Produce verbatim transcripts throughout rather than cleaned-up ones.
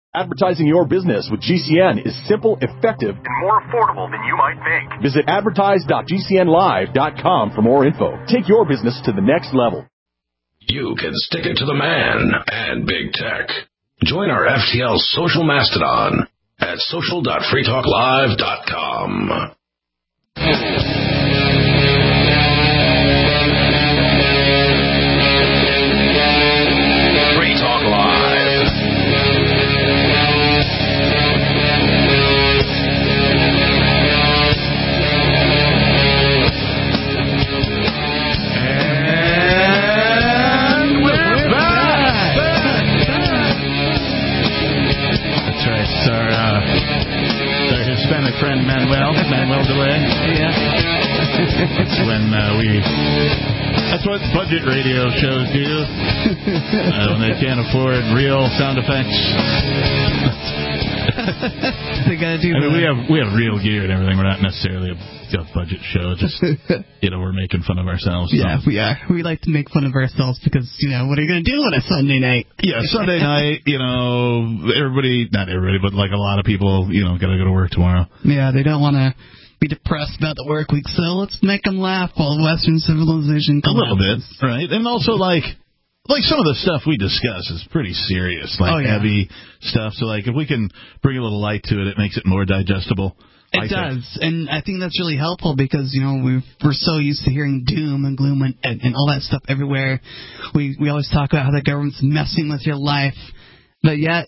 Advertising your business with G C N is simple, effective, and more affordable than you might think. Visit advertise dot g c n live dot com for more info. Take your business to the next level. You can stick it to the man and big tech. Join our F T L social mastodon at social dot free talk live dot com. Free Talk Live. And we're back. That's right. It's our, uh, our Hispanic friend Manuel, Manuel Delay. Yeah. That's when uh, we. That's what budget radio shows do uh, when they can't afford real sound effects. They gotta do. I mean, we have we have real gear and everything. We're not necessarily a, a budget show. Just you know, we're making fun of ourselves. So. Yeah, we are. We like to make fun of ourselves because you know what are you gonna do on a Sunday night? Yeah, Sunday night. You know, everybody, not everybody, but like a lot of people, you know, gotta go to work tomorrow. Yeah, they don't want to be depressed about the work week, so let's make them laugh while Western civilization collapses. A little bit, right? And also like. Like, some of the stuff we discuss is pretty serious, like oh, yeah. heavy stuff. So, like, if we can bring a little light to it, it makes it more digestible. It I does. Think. And I think that's really helpful because, you know, we've, we're so used to hearing doom and gloom and, and, and all that stuff everywhere. We we always talk about how the government's messing with your life. But yet,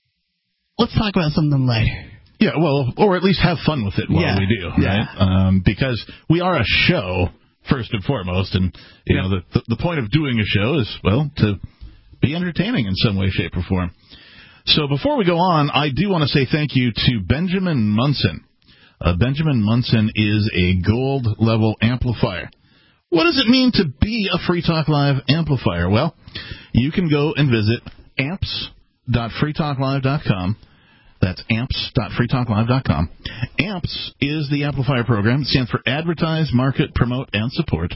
let's talk about something lighter. Yeah, well, or at least have fun with it while yeah. we do, yeah. right? Um, because we are a show. First and foremost, and you yeah. know the, the the point of doing a show is well to be entertaining in some way, shape, or form. So before we go on, I do want to say thank you to Benjamin Munson. Uh, Benjamin Munson is a gold level amplifier. What does it mean to be a Free Talk Live amplifier? Well, you can go and visit amps dot free talk live dot com. That's amps dot free talk live dot com. AMPS is the amplifier program. It stands for Advertise, Market, Promote, and Support.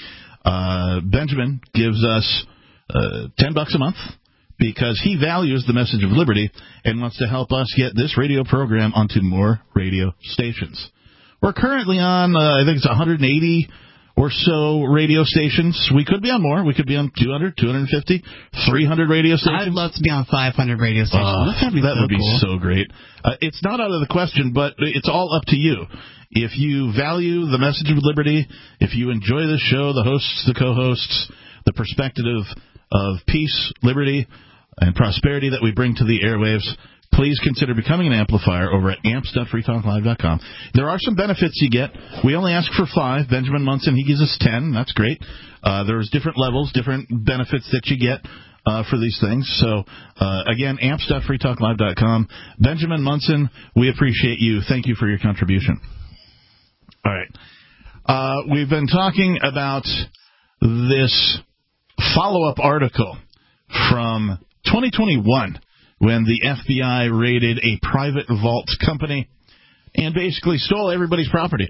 Uh, Benjamin gives us uh, ten bucks a month because he values the message of liberty and wants to help us get this radio program onto more radio stations. We're currently on, uh, I think it's one hundred eighty or so radio stations. We could be on more. We could be on two hundred, two hundred fifty, three hundred radio stations. I'd love to be on five hundred radio stations. Uh, That'd be that so would be cool. so great. Uh, it's not out of the question, but it's all up to you. If you value the message of liberty, if you enjoy the show, the hosts, the co-hosts, the perspective of peace, liberty, and prosperity that we bring to the airwaves, please consider becoming an amplifier over at amps dot free talk live dot com. There are some benefits you get. We only ask for five. Benjamin Munson, he gives us ten. That's great. Uh, there's different levels, different benefits that you get uh, for these things. So, uh, again, amps dot free talk live dot com. Benjamin Munson, we appreciate you. Thank you for your contribution. All right. Uh, we've been talking about this follow-up article from twenty twenty-one. When the F B I raided a private vault company and basically stole everybody's property.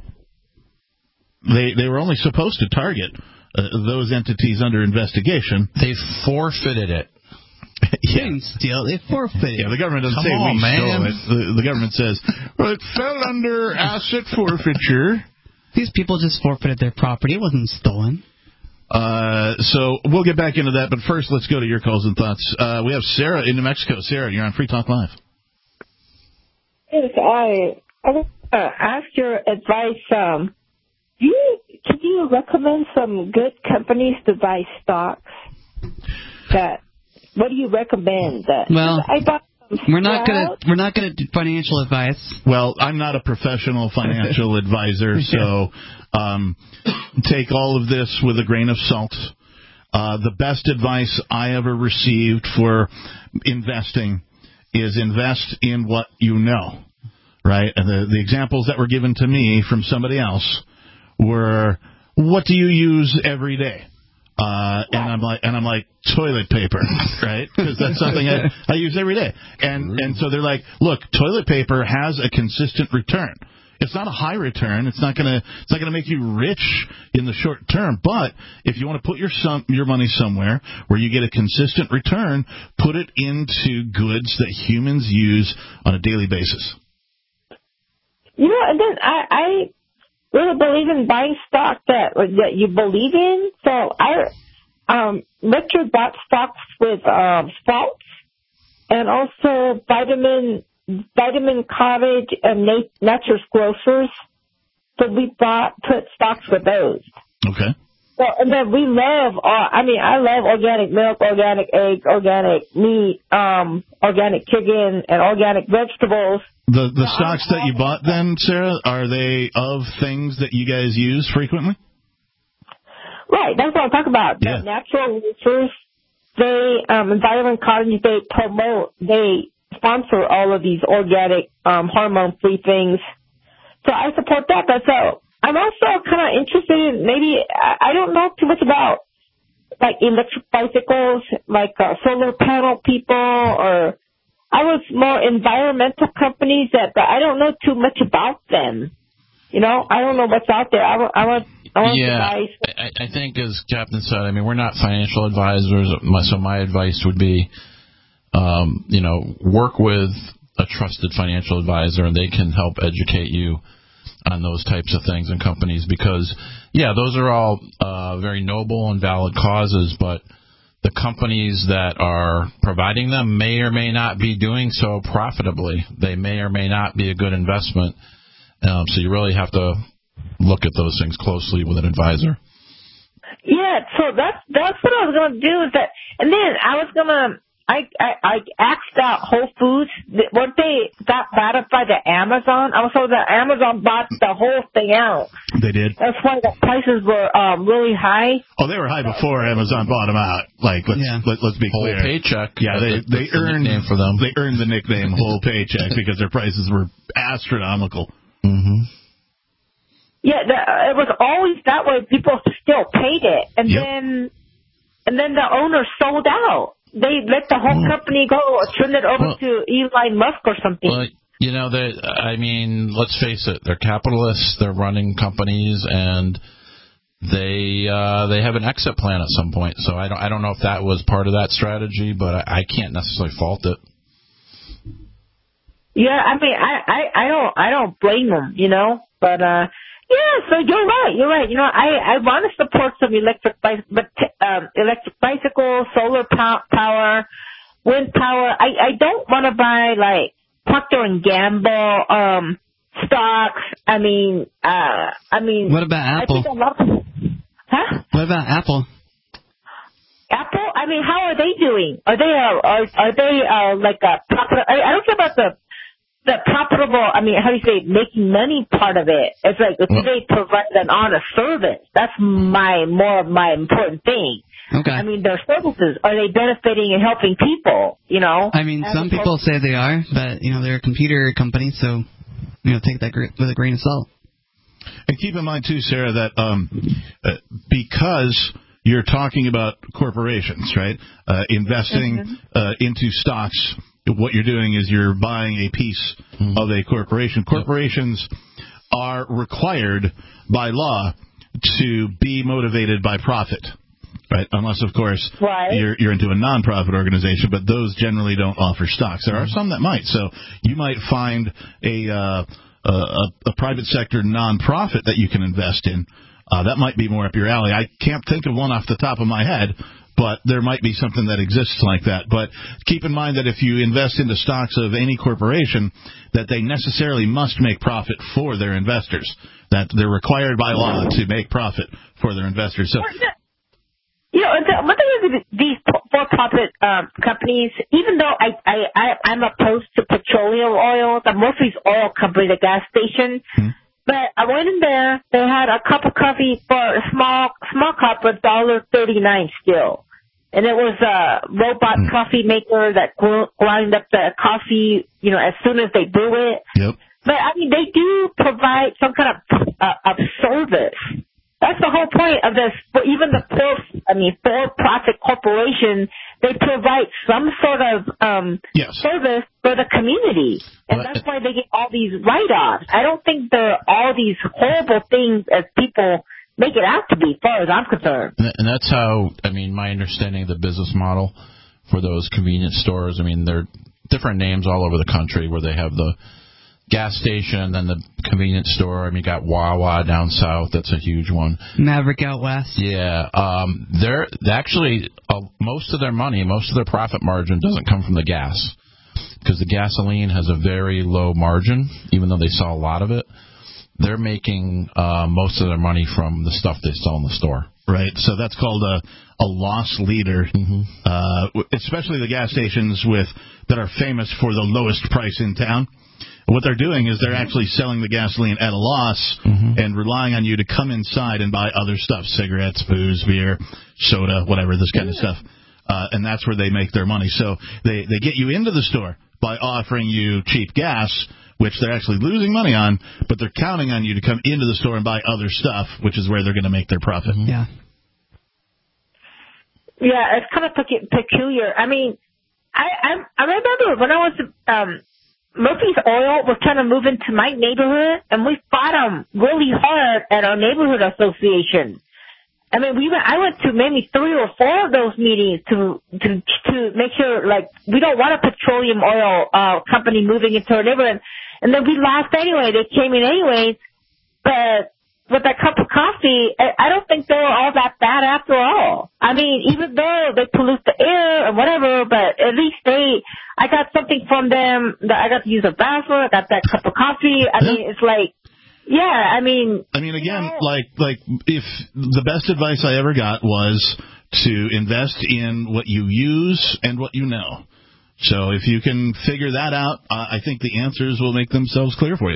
They they were only supposed to target uh, those entities under investigation. They forfeited it. yeah. They didn't steal. They forfeited. Yeah, the government doesn't Come say on, we man. stole it. The, the government says, well, it fell under asset forfeiture. These people just forfeited their property. It wasn't stolen. Uh, so we'll get back into that, but first let's go to your calls and thoughts. Uh, we have Sarah in New Mexico. Sarah, you're on Free Talk Live. Yes, I, I want to ask your advice. Um, do you, can you recommend some good companies to buy stocks? That what do you recommend? That well, I bought we're not gonna we're not gonna do financial advice. Well, I'm not a professional financial advisor, so um, take all of this with a grain of salt. Uh, the best advice I ever received for investing is invest in what you know, right? And the, the examples that were given to me from somebody else were, what do you use every day? Uh, and I'm like, and I'm like, toilet paper, right? Because that's something I, I use every day. And and so they're like, look, toilet paper has a consistent return. It's not a high return. It's not gonna it's not gonna make you rich in the short term. But if you want to put your some, your money somewhere where you get a consistent return, put it into goods that humans use on a daily basis. You know, and then I, I really believe in buying stock that that you believe in. So I, um, Richard bought stocks with um, Sprouts and also Vitamin Vitamin Cottage and Nature's Grocers. So we bought put stocks with those. Okay. So and then we love. Uh, I mean, I love organic milk, organic eggs, organic meat, um, organic chicken, and organic vegetables. The the stocks that you bought then, Sarah, are they of things that you guys use frequently? Right, that's what I'm talking about. Yeah. The natural resources, they, um, Vitamin Cottage, they promote, they sponsor all of these organic, um, hormone-free things. So I support that. But so I'm also kind of interested in maybe, I, I don't know too much about, like, electric bicycles, like uh, solar panel people, or I was more environmental companies that, but I don't know too much about them. You know, I don't know what's out there. I want, I want, I want yeah, to buy. I, I think, as Captain said, I mean, we're not financial advisors, so my advice would be, um, you know, work with a trusted financial advisor, and they can help educate you on those types of things and companies, because, yeah, those are all uh, very noble and valid causes, but the companies that are providing them may or may not be doing so profitably. They may or may not be a good investment. Um, so you really have to look at those things closely with an advisor. Yeah, so that's that's what I was going to do. Is that, and then I was going to, I, I I asked out Whole Foods. What they got bought up by the Amazon. I was told that Amazon bought the whole thing out. They did. That's why the prices were um, really high. Oh, they were high before Amazon bought them out. Like, let's Yeah. let, let's be Whole clear. paycheck. Yeah, they That- they that's the earned nickname for them. They earned the nickname Whole Paycheck because their prices were astronomical. Mm-hmm. Yeah, the, it was always that way. People still paid it, and Yep. then and then the owner sold out. They let the whole company go or turn it over Well- to Elon Musk or something. Well, you know, they, I mean, let's face it, they're capitalists, they're running companies, and they uh, they have an exit plan at some point. So I don't I don't know if that was part of that strategy, but I, I can't necessarily fault it. Yeah, I mean, I, I, I don't I don't blame them, you know, but uh. Yeah, so you're right. You're right. You know, I, I want to support some electric bicycles, but um, electric bicycles, solar pow- power, wind power. I, I don't want to buy like Procter and Gamble um, stocks. I mean, uh, I mean. What about Apple? I think a lot of, huh? What about Apple? Apple? I mean, how are they doing? Are they uh, are are they uh, like a profit? I, I don't care about the. The profitable, I mean, how do you say, making money part of it. It's like, if Well, they provide an honest service, that's my, more of my important thing. Okay. I mean, their services, are they benefiting and helping people, you know? I mean, As some people opposed- say they are, but, you know, they're a computer company, so, you know, take that gr- with a grain of salt. And keep in mind, too, Sarah, that um, uh, because you're talking about corporations, right, uh, investing Mm-hmm. uh, into stocks, what you're doing is you're buying a piece mm-hmm. of a corporation. Corporations are required by law to be motivated by profit, right? Unless, of course, right. you're, you're into a nonprofit organization, but those generally don't offer stocks. There are some that might. So you might find a uh, a, a private sector nonprofit that you can invest in. Uh, that might be more up your alley. I can't think of one off the top of my head, but there might be something that exists like that. But keep in mind that if you invest into stocks of any corporation, that they necessarily must make profit for their investors, that they're required by law to make profit for their investors. So, you know, the, one thing is these for-profit um, companies, even though I, I, I, I'm opposed to petroleum oil, the most of these oil companies, the gas station, hmm. But I went in there, they had a cup of coffee for a small small cup for one dollar thirty-nine still. And it was a robot mm. coffee maker that ground up the coffee, you know, as soon as they brew it. Yep. But, I mean, they do provide some kind of, uh, of service. That's the whole point of this. Even the for, I mean, for-profit corporation, they provide some sort of um, yes. service for the community, and well, that's why they get all these write-offs. I don't think they're all these horrible things as people make it out to be, as far as I'm concerned. And that's how, I mean, my understanding of the business model for those convenience stores. I mean, they're different names all over the country where they have the gas station, then the convenience store. I mean, you got Wawa down south. That's a huge one. Maverick out west. Yeah. Um, they're actually, uh, most of their money, most of their profit margin doesn't come from the gas, because the gasoline has a very low margin, even though they sell a lot of it. They're making uh, most of their money from the stuff they sell in the store. Right. So that's called a, a loss leader, mm-hmm. uh, especially the gas stations with that are famous for the lowest price in town. What they're doing is they're actually selling the gasoline at a loss mm-hmm. and relying on you to come inside and buy other stuff, cigarettes, booze, beer, soda, whatever, this kind of stuff. Uh, and that's where they make their money. So they, they get you into the store by offering you cheap gas, which they're actually losing money on, but they're counting on you to come into the store and buy other stuff, which is where they're going to make their profit. Yeah. Yeah, it's kind of peculiar. I mean, I I, I remember when I was um, Murphy's Oil was trying to move into my neighborhood, and we fought them really hard at our neighborhood association. I mean, we went. I went to maybe three or four of those meetings to to to make sure, like, we don't want a petroleum oil uh, company moving into our neighborhood. And then we lost anyway. They came in anyways. But with that cup of coffee, I, I don't think they were all that bad after all. I mean, even though they pollute the air and whatever, but at least they, I got something from them. That I got to use a bathroom. I got that cup of coffee. I mean, it's like, yeah, I mean. I mean, again, you know, like, like if the best advice I ever got was to invest in what you use and what you know. So if you can figure that out, uh, I think the answers will make themselves clear for you.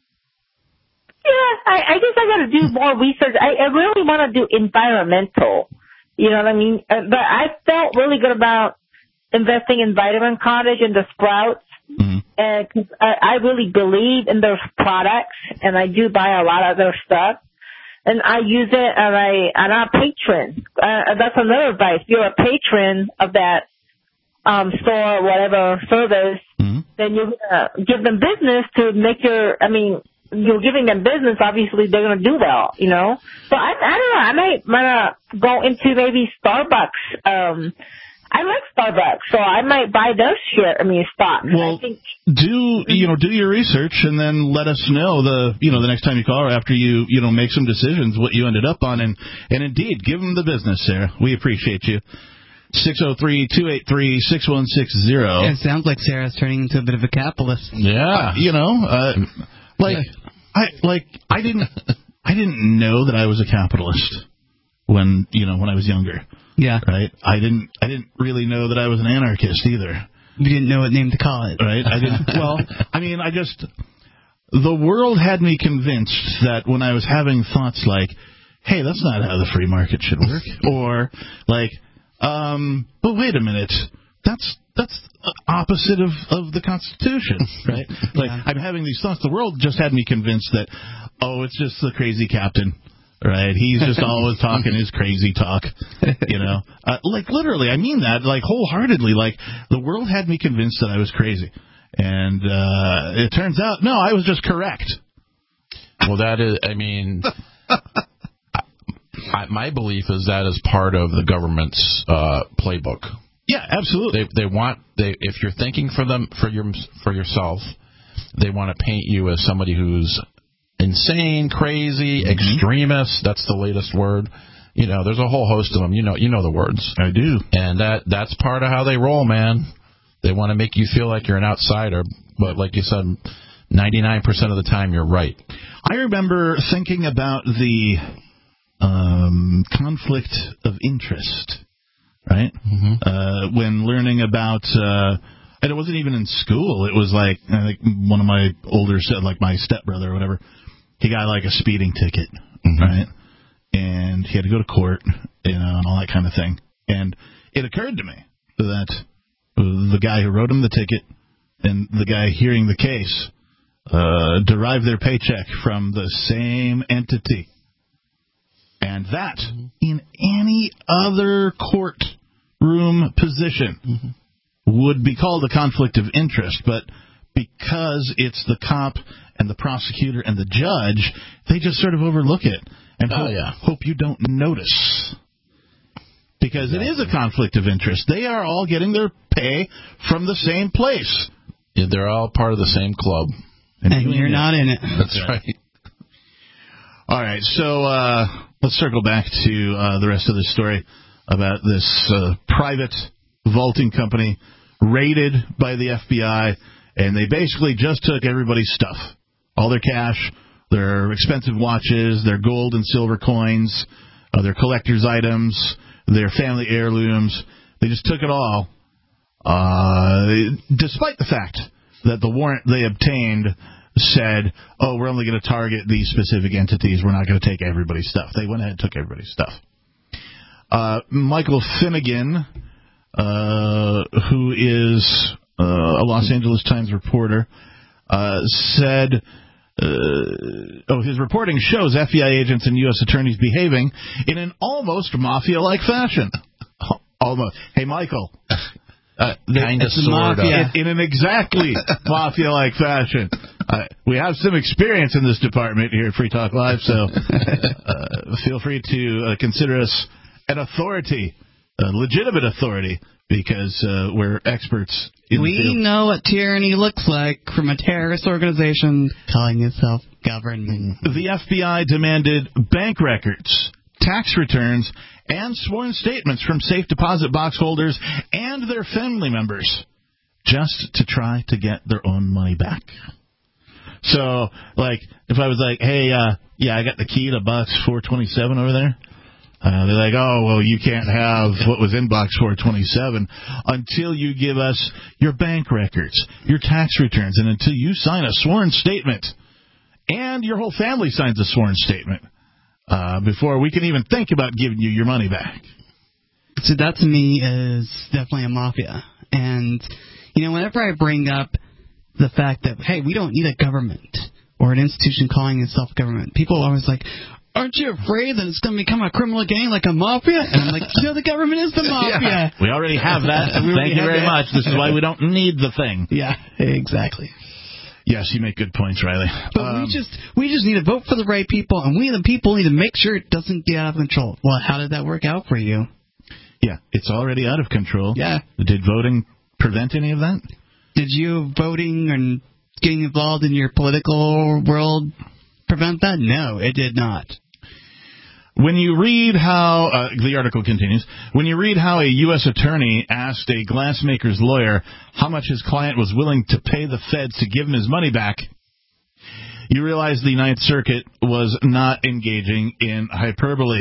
Yeah, I, I guess I got to do more research. I, I really want to do environmental. You know what I mean? Uh, but I felt really good about investing in Vitamin Cottage and the Sprouts. Mm-hmm. And cause I, I really believe in their products, and I do buy a lot of their stuff. And I use it, and, I, and I'm a patron. Uh, that's another advice. If you're a patron of that um, store or whatever service, mm-hmm. then you're going to give them business to make your, I mean, you're giving them business, obviously they're going to do well, you know? So I, I don't know, I might, might go into maybe Starbucks. Um, I like Starbucks, so I might buy their share, I mean, stock. Well, I think, do, you know, do your research and then let us know the, you know, the next time you call or after you, you know, make some decisions, what you ended up on. And, and indeed, give them the business, Sarah. We appreciate you. six oh three, two eight three, six one six zero. It sounds like Sarah's turning into a bit of a capitalist. Yeah. Uh, you know, uh, like, I, like, I didn't, I didn't know that I was a capitalist when, you know, when I was younger. Yeah. Right? I didn't, I didn't really know that I was an anarchist either. You didn't know what name to call it. Right? I didn't, well, I mean, I just, the world had me convinced that when I was having thoughts like, hey, that's not how the free market should work. Or, like, um, but wait a minute, that's, that's opposite of, of the Constitution, right? Like, yeah. I'm having these thoughts. The world just had me convinced that, oh, it's just the crazy captain, right? He's just always talking his crazy talk, you know? Uh, like, literally, I mean that, like, wholeheartedly. Like, the world had me convinced that I was crazy. And uh, it turns out, no, I was just correct. Well, that is, I mean... I, my belief is that is part of the government's uh, playbook. Yeah, absolutely. They they want they if you're thinking for them for your for yourself, they want to paint you as somebody who's insane, crazy, mm-hmm. extremist. That's the latest word. You know, there's a whole host of them. You know, you know the words. I do. And that that's part of how they roll, man. They want to make you feel like you're an outsider, but like you said, ninety-nine percent of the time you're right. I remember thinking about the Um, conflict of interest, right? Mm-hmm. Uh, when learning about, uh, and it wasn't even in school. It was like, I think one of my older, like my stepbrother or whatever, he got like a speeding ticket, mm-hmm. right? And he had to go to court, you know, and all that kind of thing. And it occurred to me that the guy who wrote him the ticket and the guy hearing the case uh, derived their paycheck from the same entity. And that, in any other courtroom position, mm-hmm. would be called a conflict of interest. But because it's the cop and the prosecutor and the judge, they just sort of overlook it and oh, hope, yeah. hope you don't notice. Because exactly. it is a conflict of interest. They are all getting their pay from the same place. Yeah, they're all part of the same club. And, and you're not in it. That's right. All right, so uh, let's circle back to uh, the rest of the story about this uh, private vaulting company raided by the F B I, and they basically just took everybody's stuff, all their cash, their expensive watches, their gold and silver coins, uh, their collector's items, their family heirlooms. They just took it all, uh, despite the fact that the warrant they obtained said, oh, we're only going to target these specific entities. We're not going to take everybody's stuff. They went ahead and took everybody's stuff. Uh, Michael Finnegan, uh, who is uh, a Los Angeles Times reporter, uh, said, uh, oh, his reporting shows F B I agents and U S attorneys behaving in an almost mafia-like fashion. Almost. Hey, Michael. Uh, kind of, sort of. In, in an exactly mafia-like fashion. Uh, we have some experience in this department here at Free Talk Live, so uh, feel free to uh, consider us an authority, a legitimate authority, because uh, we're experts in we the field. We know what tyranny looks like from a terrorist organization calling itself government. The F B I demanded bank records, tax returns, and sworn statements from safe deposit box holders and their family members just to try to get their own money back. So, like, if I was like, hey, uh, yeah, I got the key to box four twenty-seven over there, uh, they're like, oh, well, you can't have what was in box four twenty-seven until you give us your bank records, your tax returns, and until you sign a sworn statement, and your whole family signs a sworn statement. Uh, before we can even think about giving you your money back. So that to me is definitely a mafia. And, you know, whenever I bring up the fact that, hey, we don't need a government or an institution calling itself government, people are always like, aren't you afraid that it's going to become a criminal gang like a mafia? And I'm like, you know, the government is the mafia. Yeah, we already have that. Thank you very that. much. This is why we don't need the thing. Yeah, exactly. Yes, you make good points, Riley. But um, we just we just need to vote for the right people, and we the people need to make sure it doesn't get out of control. Well, how did that work out for you? Yeah, it's already out of control. Yeah. Did voting prevent any of that? Did you voting and getting involved in your political world prevent that? No, it did not. When you read how, uh, the article continues, when you read how a U S attorney asked a glassmaker's lawyer how much his client was willing to pay the feds to give him his money back, you realize the Ninth Circuit was not engaging in hyperbole.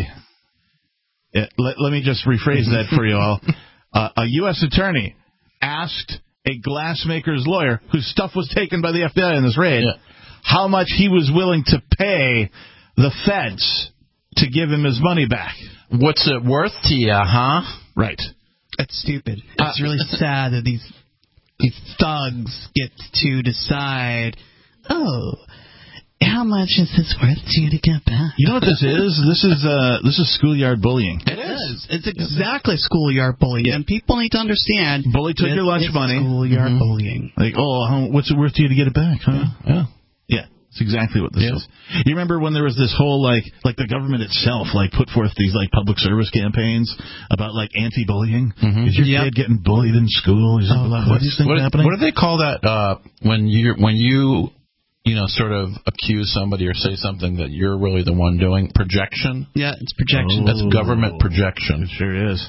It, let, let me just rephrase that for you all. Uh, a U S attorney asked a glassmaker's lawyer, whose stuff was taken by the F B I in this raid, yeah. how much he was willing to pay the feds to give him his money back. What's it worth to you, huh? Right. That's stupid. It's uh, really sad that these these thugs get to decide, oh, how much is this worth to you to get back? You know what this is? This is uh, this is schoolyard bullying. It is. It's exactly schoolyard bullying, yeah. And people need to understand. Bully took your lunch money. Schoolyard mm-hmm. bullying. Like, oh, how, what's it worth to you to get it back? Huh? Yeah. yeah. yeah. That's exactly what this yeah. is. You remember when there was this whole, like, like the government itself, like, put forth these, like, public service campaigns about, like, anti-bullying? Mm-hmm. Is your yep. kid getting bullied in school? Is oh, what, these things what, happening? What do they call that uh, when you when you, you know, sort of accuse somebody or say something that you're really the one doing? Projection? Yeah, it's projection. Oh, that's government projection. It sure is.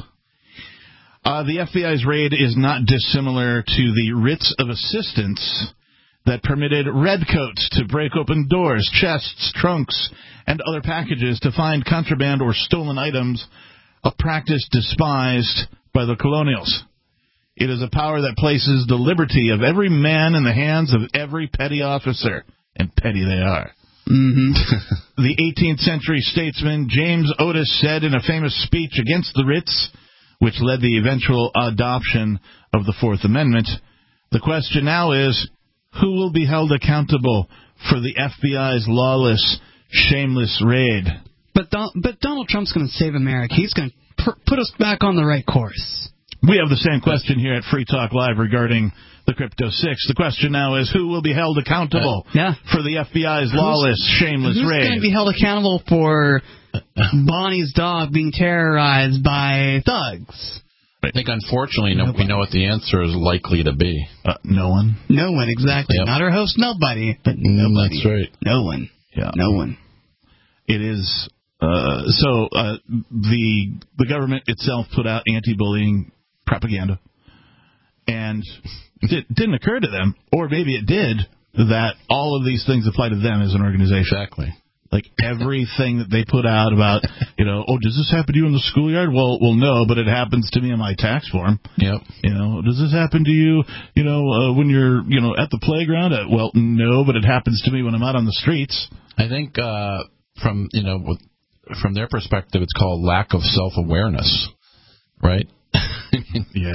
Uh, the F B I's raid is not dissimilar to the writs of assistance that permitted redcoats to break open doors, chests, trunks, and other packages to find contraband or stolen items, a practice despised by the colonials. It is a power that places the liberty of every man in the hands of every petty officer, and petty they are. Mm-hmm. The eighteenth century statesman James Otis said in a famous speech against the writs, which led the eventual adoption of the Fourth Amendment, the question now is, who will be held accountable for the F B I's lawless, shameless raid? But Don- but Donald Trump's going to save America. He's going to pr- put us back on the right course. We have the same question here at Free Talk Live regarding the Crypto Six. The question now is, who will be held accountable uh, yeah. for the F B I's lawless, who's, shameless who's raid? Who's going to be held accountable for Bonnie's dog being terrorized by thugs? I think, unfortunately, no, we know what the answer is likely to be. Uh, no one. No one, exactly. Yep. Not our host, nobody, but nobody. That's right. No one. Yeah. No one. It is... Uh, so uh, the the government itself put out anti-bullying propaganda, and it didn't occur to them, or maybe it did, that all of these things apply to them as an organization. Exactly. Like everything that they put out about, you know, oh, does this happen to you in the schoolyard? Well, well, no, but it happens to me on my tax form. Yep. You know, does this happen to you, you know, uh, when you're, you know, at the playground? Uh, well, no, but it happens to me when I'm out on the streets. I think uh, from, you know, with, from their perspective, it's called lack of self-awareness, right? Yeah.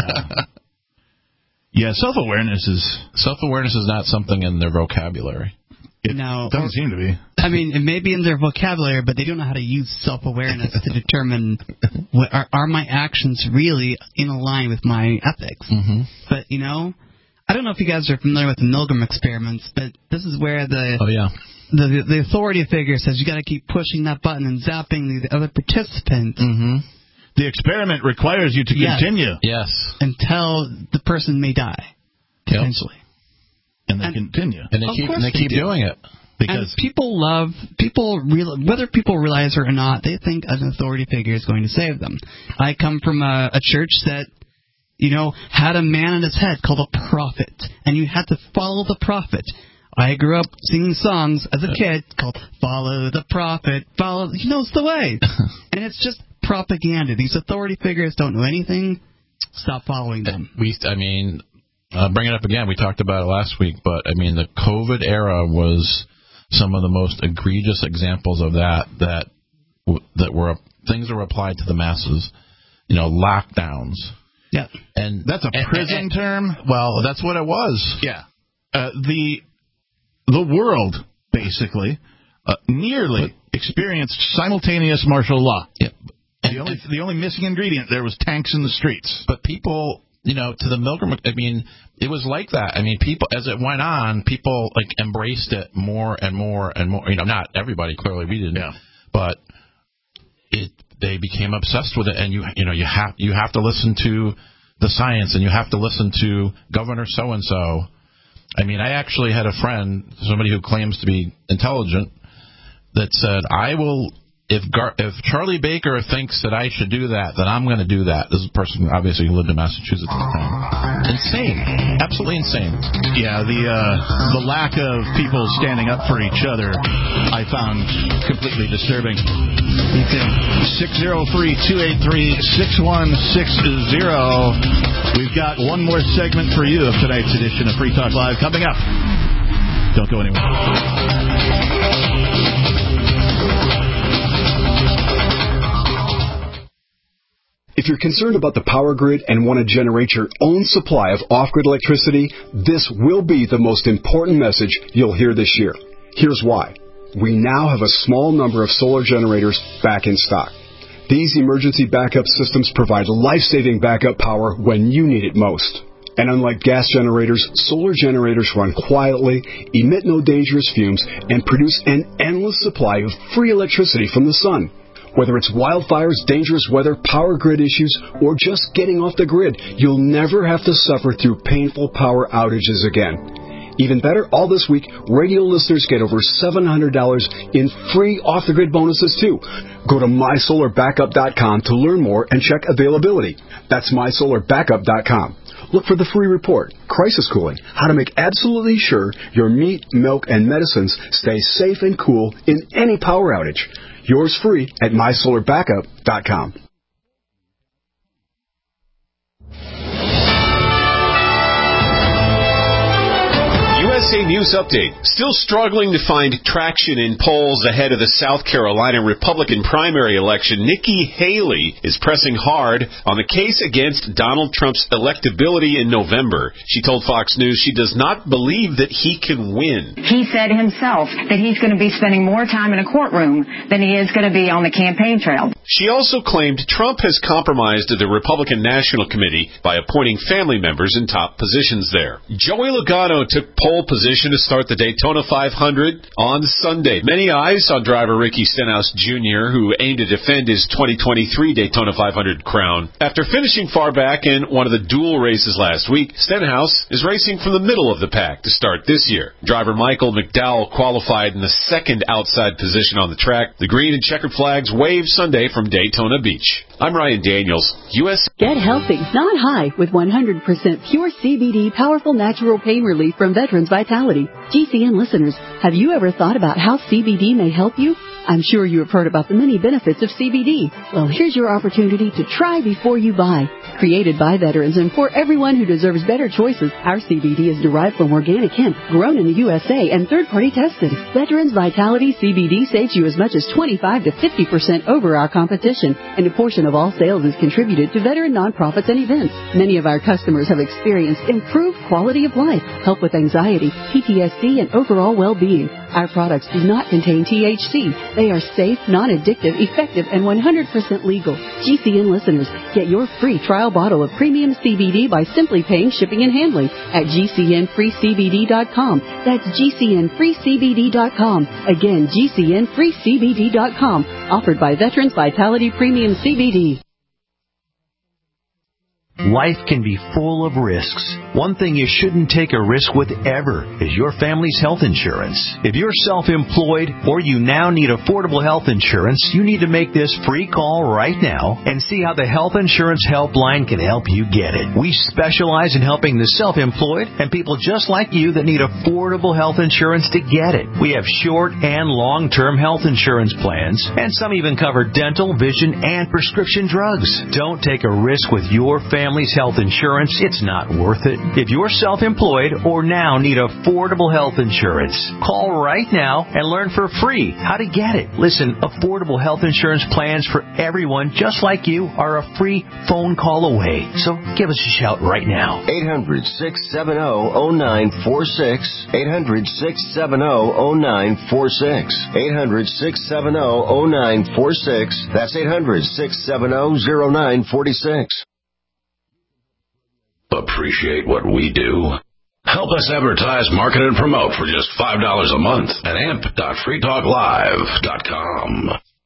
Yeah, self-awareness is... Self-awareness is not something in their vocabulary. It no, doesn't or, seem to be. I mean, it may be in their vocabulary, but they don't know how to use self-awareness to determine what are, are my actions really in line with my ethics. Mm-hmm. But, you know, I don't know if you guys are familiar with the Milgram experiments, but this is where the... Oh, yeah. The, the authority figure says you got to keep pushing that button and zapping the, the other participants. Mm-hmm. The experiment requires you to yes. continue. Yes. Until the person may die, potentially. Yep. And they and, continue. And they of keep, course they they keep do. doing it. Because and people love, people real, whether people realize it or not, they think an authority figure is going to save them. I come from a, a church that, you know, had a man in its head called a prophet, and you had to follow the prophet. I grew up singing songs as a kid called "Follow the Prophet." Follow, he knows the way, and it's just propaganda. These authority figures don't know anything. Stop following them. We, I mean, uh, bring it up again. We talked about it last week, but I mean, the COVID era was some of the most egregious examples of that. That that were things that were applied to the masses. You know, lockdowns. Yeah, and that's a prison and, and, term. Well, that's what it was. Yeah, uh, the. The world, basically, uh, nearly but, experienced simultaneous martial law. Yeah. The only the only missing ingredient there was tanks in the streets. But people, you know, to the Milgram, I mean, it was like that. I mean, people, as it went on, people, like, embraced it more and more and more. You know, not everybody, clearly we didn't. Yeah. But it they became obsessed with it. And, you you know, you have, you have to listen to the science, and you have to listen to Governor so-and-so. I mean, I actually had a friend, somebody who claims to be intelligent, that said, I will, if Gar- if Charlie Baker thinks that I should do that, then I'm going to do that. This is a person, obviously, who lived in Massachusetts at the time. Insane. Absolutely insane. Yeah, the uh, the lack of people standing up for each other, I found completely disturbing. Me too. six oh three, two eight three, six one six zero. We've got one more segment for you of tonight's edition of Free Talk Live coming up. Don't go anywhere. If you're concerned about the power grid and want to generate your own supply of off-grid electricity, this will be the most important message you'll hear this year. Here's why. We now have a small number of solar generators back in stock. These emergency backup systems provide life-saving backup power when you need it most. And unlike gas generators, solar generators run quietly, emit no dangerous fumes, and produce an endless supply of free electricity from the sun. Whether it's wildfires, dangerous weather, power grid issues, or just getting off the grid, you'll never have to suffer through painful power outages again. Even better, all this week, radio listeners get over seven hundred dollars in free off-the-grid bonuses, too. Go to my solar backup dot com to learn more and check availability. That's my solar backup dot com. Look for the free report, Crisis Cooling, how to make absolutely sure your meat, milk, and medicines stay safe and cool in any power outage. Yours free at my solar backup dot com. U S A News Update. Still struggling to find traction in polls ahead of the South Carolina Republican primary election, Nikki Haley is pressing hard on the case against Donald Trump's electability in November. She told Fox News she does not believe that he can win. He said himself that he's going to be spending more time in a courtroom than he is going to be on the campaign trail. She also claimed Trump has compromised the Republican National Committee by appointing family members in top positions there. Joey Logano took pole position to start the Daytona five hundred on Sunday. Many eyes on driver Ricky Stenhouse Junior, who aimed to defend his twenty twenty-three Daytona five hundred crown. After finishing far back in one of the dual races last week, Stenhouse is racing from the middle of the pack to start this year. Driver Michael McDowell qualified in the second outside position on the track. The green and checkered flags waved Sunday from Daytona Beach. I'm Ryan Daniels, U S Get healthy, not high, with one hundred percent pure C B D powerful natural pain relief from Veterans Vitality. G C N listeners, have you ever thought about how C B D may help you? I'm sure you have heard about the many benefits of C B D. Well, here's your opportunity to try before you buy. Created by veterans and for everyone who deserves better choices, our C B D is derived from organic hemp, grown in the U S A, and third-party tested. Veterans Vitality C B D saves you as much as twenty-five to fifty percent over our competition, and a portion of all sales is contributed to veteran nonprofits and events. Many of our customers have experienced improved quality of life, help with anxiety, P T S D, and overall well-being. Our products do not contain T H C. They are safe, non-addictive, effective, and one hundred percent legal. G C N listeners, get your free trial bottle of premium C B D by simply paying shipping and handling at G C N free C B D dot com. That's G C N free C B D dot com. Again, G C N free C B D dot com. Offered by Veterans Vitality Premium C B D. Life can be full of risks. One thing you shouldn't take a risk with ever is your family's health insurance. If you're self-employed or you now need affordable health insurance, you need to make this free call right now and see how the Health Insurance Helpline can help you get it. We specialize in helping the self-employed and people just like you that need affordable health insurance to get it. We have short and long-term health insurance plans, and some even cover dental, vision, and prescription drugs. Don't take a risk with your family. Family's health insurance, it's not worth it. If you're self-employed or now need affordable health insurance, call right now and learn for free how to get it. Listen, affordable health insurance plans for everyone just like you are a free phone call away. So give us a shout right now. eight hundred, six seven zero, zero nine four six. eight hundred, six seven zero, zero nine four six. eight hundred, six seven zero, zero nine four six. That's eight hundred, six seven zero, zero nine four six. Appreciate what we do? Help us advertise, market, and promote for just five dollars a month at amp dot free talk live dot com.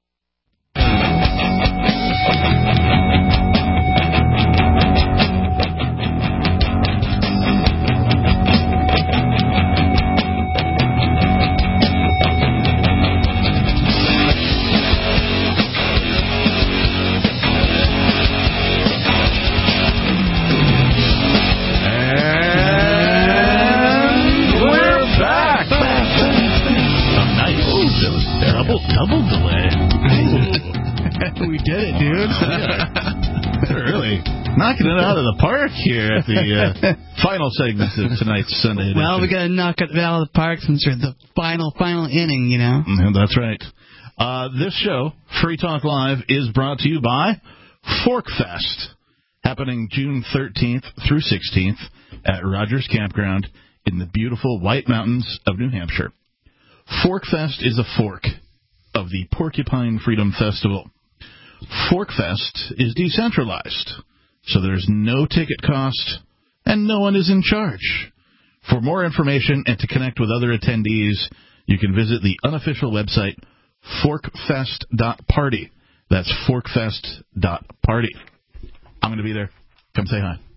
Double delay. We did it, dude. Really knocking it out of the park here at the uh, final segment of tonight's Sunday edition. Well, we got to knock it out of the park since we're the final, final inning, you know. Mm, that's right. Uh, this show, Free Talk Live, is brought to you by Fork Fest, happening June thirteenth through sixteenth at Rogers Campground in the beautiful White Mountains of New Hampshire. Fork Fest is a fork of the Porcupine Freedom Festival. Fork Fest is decentralized, so there's no ticket cost and no one is in charge. For more information and to connect with other attendees, you can visit the unofficial website forkfest dot party. That's forkfest dot party. I'm going to be there. Come say hi.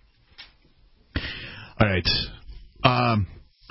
All right. Um,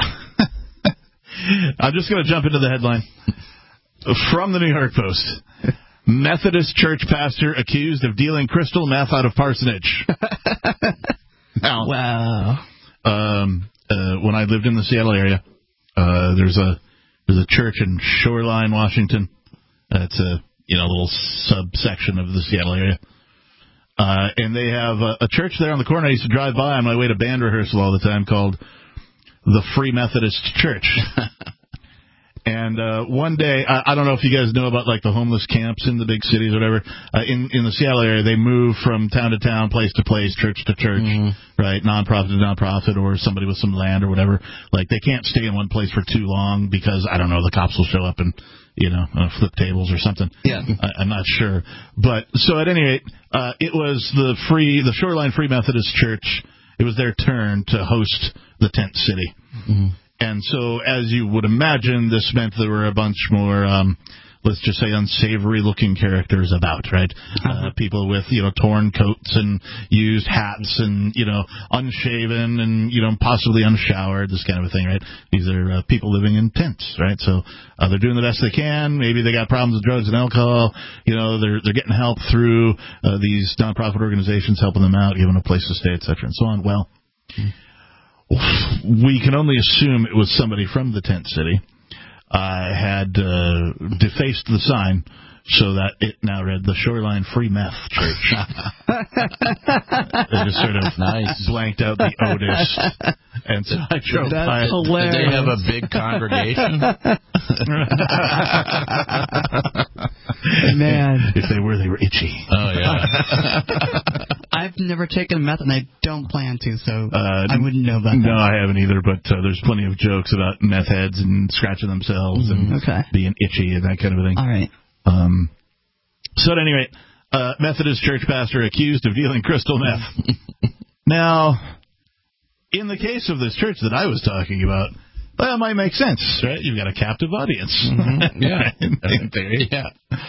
I'm just going to jump into the headline. From the New York Post, Methodist church pastor accused of dealing crystal meth out of parsonage. Now, wow. Um, uh, when I lived in the Seattle area, uh, there's a there's a church in Shoreline, Washington. Uh, it's a you know little subsection of the Seattle area, uh, and they have a, a church there on the corner. I used to drive by on my way to band rehearsal all the time called the Free Methodist Church. And uh, one day, I, I don't know if you guys know about like the homeless camps in the big cities or whatever. Uh, in in the Seattle area, they move from town to town, place to place, church to church, mm-hmm. right? Nonprofit to nonprofit, or somebody with some land or whatever. Like they can't stay in one place for too long because I don't know, the cops will show up and you know uh, flip tables or something. Yeah, I, I'm not sure. But so at any rate, uh, it was the free the Shoreline Free Methodist Church. It was their turn to host the tent city. Mm-hmm. And so, as you would imagine, this meant there were a bunch more, um, let's just say, unsavory-looking characters about, right? Uh-huh. Uh, people with, you know, torn coats and used hats and, you know, unshaven and, you know, possibly unshowered, this kind of a thing, right? These are uh, people living in tents, right? So uh, they're doing the best they can. Maybe they got problems with drugs and alcohol. You know, they're they're getting help through uh, these nonprofit organizations helping them out, giving them a place to stay, et cetera, and so on. Well, we can only assume it was somebody from the tent city uh, had uh, defaced the sign so that it now read the Shoreline Free Meth Church. They just sort of nice. blanked out the Otis. And so I drove That's by. hilarious. Did they have a big congregation? Man. If they were, they were itchy. Oh, yeah. I've never taken meth, and I don't plan to, so uh, I wouldn't know about no, that. No, I haven't either, but uh, there's plenty of jokes about meth heads and scratching themselves Mm-hmm. and okay. being itchy and that kind of a thing. All right. Um, so at any rate, uh, Methodist church pastor accused of dealing crystal meth. Now, in the case of this church that I was talking about, well, it might make sense, right? You've got a captive audience. Mm-hmm. Yeah. there, yeah.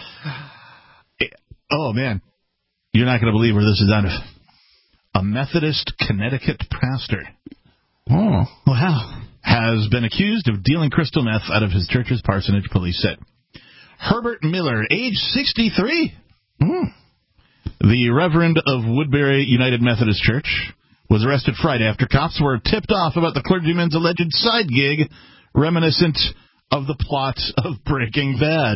Oh, man. You're not going to believe where this is out of. A Methodist Connecticut pastor. Oh, wow. Has been accused of dealing crystal meth out of his church's parsonage, police said. Herbert Miller, age sixty-three. Mm. The Reverend of Woodbury United Methodist Church was arrested Friday after cops were tipped off about the clergyman's alleged side gig reminiscent of the plot of Breaking Bad.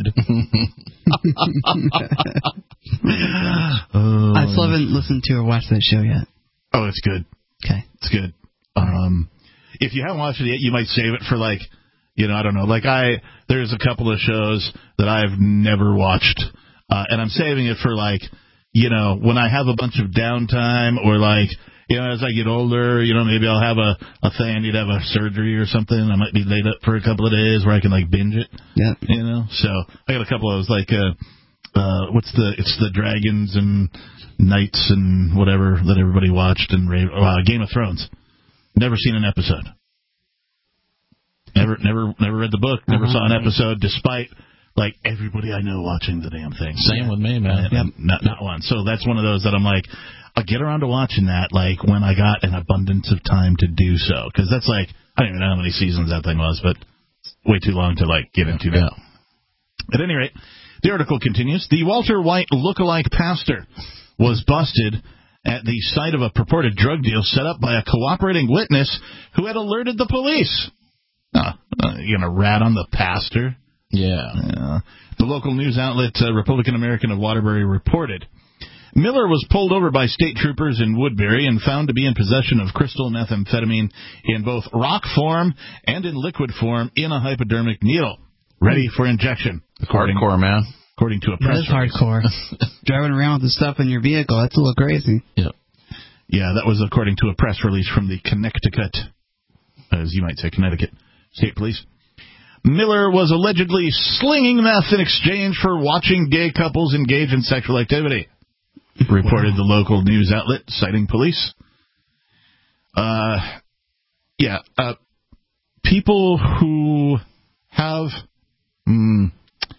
oh, I still haven't listened to or watched that show yet. Oh, it's good. Okay. It's good. Um, if you haven't watched it yet, you might save it for, like, you know, I don't know. Like, I, there's a couple of shows that I've never watched, uh, and I'm saving it for, like, you know, when I have a bunch of downtime or, like, you know, as I get older, you know, maybe I'll have a, a thing, I need to have a surgery or something. I might be laid up for a couple of days where I can, like, binge it. Yeah. You know? So I got a couple of those, like, uh, uh, what's the, it's the Dragons and Knights and whatever that everybody watched and uh, Game of Thrones. Never seen an episode. Never, never, never read the book. Never uh-huh. saw an episode, despite like everybody I know watching the damn thing. Same yeah. with me, man. Yep. Not, not one. So that's one of those that I'm like, I'll get around to watching that, like when I got an abundance of time to do so, because that's like I don't even know how many seasons that thing was, but it's way too long to like get into now. At any rate, the article continues. The Walter White lookalike pastor was busted at the site of a purported drug deal set up by a cooperating witness who had alerted the police. Uh, uh, you're going to rat on the pastor? Yeah. yeah. The local news outlet uh, Republican American of Waterbury reported. Miller was pulled over by state troopers in Woodbury and found to be in possession of crystal methamphetamine in both rock form and in liquid form in a hypodermic needle, ready for injection. Hardcore, man. According to a press release. That is hardcore. Driving around with the stuff in your vehicle, that's a little crazy. Yep. Yeah, that was according to a press release from the Connecticut, as you might say, Connecticut State Police. Miller was allegedly slinging meth in exchange for watching gay couples engage in sexual activity, reported the local news outlet, citing police. Uh, yeah, uh, people who have mm,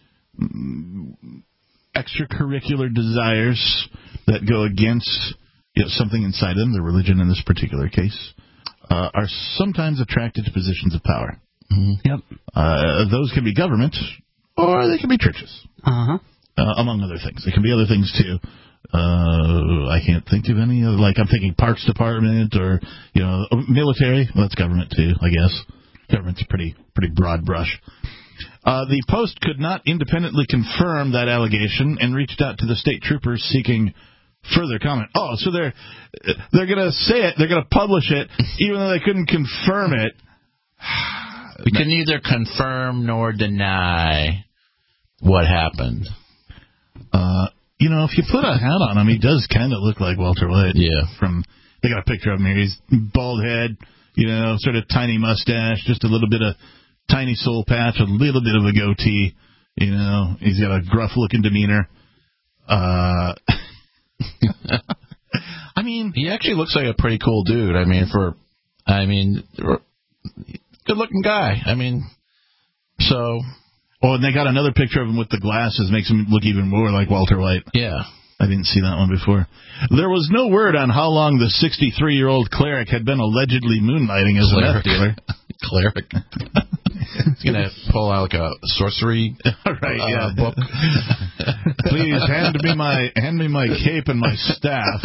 extracurricular desires that go against you know, something inside them, their religion in this particular case, uh, are sometimes attracted to positions of power. Mm-hmm. Yep. Uh, those can be government, or they can be churches. Uh-huh. Uh, among other things. They can be other things, too. Uh, I can't think of any. Like, I'm thinking Parks Department or, you know, military. Well, that's government, too, I guess. Government's a pretty, pretty broad brush. Uh, the Post could not independently confirm that allegation and reached out to the state troopers seeking further comment. Oh, so they're they're going to say it, they're going to publish it, even though they couldn't confirm it. we can neither confirm nor deny what happened. Uh, you know, if you put a hat on him, he does kind of look like Walter White. Yeah. From they got a picture of him here. He's bald head, you know, sort of tiny mustache, just a little bit of tiny soul patch, a little bit of a goatee. You know, he's got a gruff-looking demeanor. Uh, I mean, he actually looks like a pretty cool dude. I mean, for, I mean, good-looking guy. I mean, so. Oh, and they got another picture of him with the glasses, makes him look even more like Walter White. Yeah. I didn't see that one before. There was no word on how long the sixty-three-year-old cleric had been allegedly moonlighting as a meth dealer. Cleric. He's going to pull out like a sorcery right, uh, yeah. book. Please hand me my hand me my cape and my staff.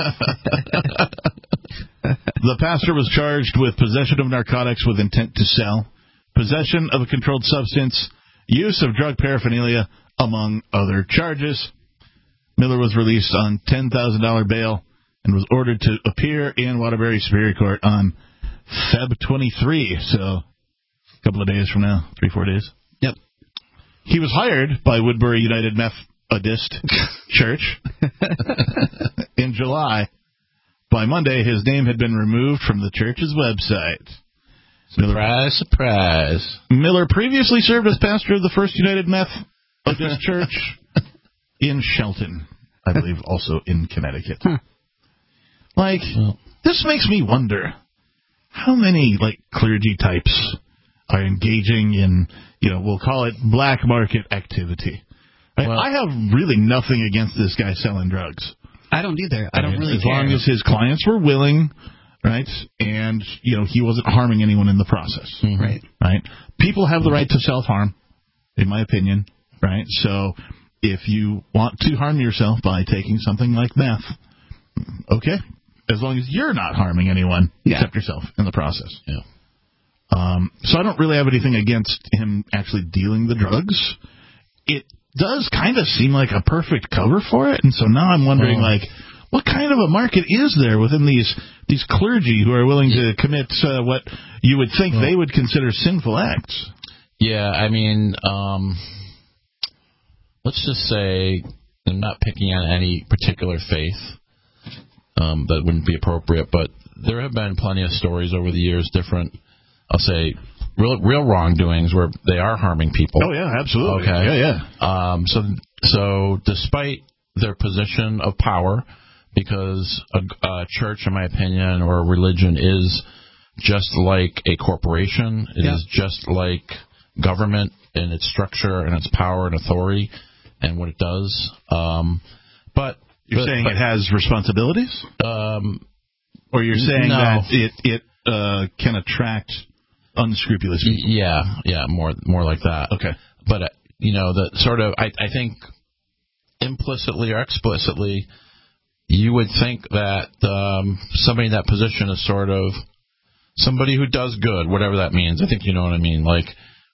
The pastor was charged with possession of narcotics with intent to sell, possession of a controlled substance, use of drug paraphernalia, among other charges. Miller was released on ten thousand dollars bail and was ordered to appear in Waterbury Superior Court on February twenty-third, so a couple of days from now, three, four days. Yep. He was hired by Woodbury United Methodist Church in July. By Monday, his name had been removed from the church's website. Surprise, Miller, surprise. Miller previously served as pastor of the First United Methodist Church in Shelton, I believe, also in Connecticut. Huh. Like, well, this makes me wonder how many, like, clergy types are engaging in, you know, we'll call it black market activity. Right? Well, I have really nothing against this guy selling drugs. I don't either. I don't really as care. As long as his clients were willing, right, and, you know, he wasn't harming anyone in the process. Mm-hmm. Right. Right? People have the right to self-harm, in my opinion, right? So if you want to harm yourself by taking something like meth, okay, as long as you're not harming anyone yeah. except yourself in the process. Yeah. Um, so I don't really have anything against him actually dealing the drugs. It does kind of seem like a perfect cover for it, and so now I'm wondering, oh. like, what kind of a market is there within these these clergy who are willing to commit uh, what you would think oh. they would consider sinful acts? Yeah, I mean, um, let's just say, I'm not picking on any particular faith. Um, that wouldn't be appropriate, but there have been plenty of stories over the years, different, I'll say, real real wrongdoings where they are harming people. Oh, yeah, absolutely. Okay. Yeah, yeah. Um, so, so despite their position of power, because a, a church, in my opinion, or a religion is just like a corporation. It yeah. is just like government in its structure and its power and authority and what it does. Um, but You're but, saying but, it has responsibilities? Um, or you're saying no. that it, it uh, can attract unscrupulous people? Yeah, yeah, more more like that. Okay. But, uh, you know, the sort of, I, I think implicitly or explicitly, you would think that um, somebody in that position is sort of somebody who does good, whatever that means. I think you know what I mean. Like,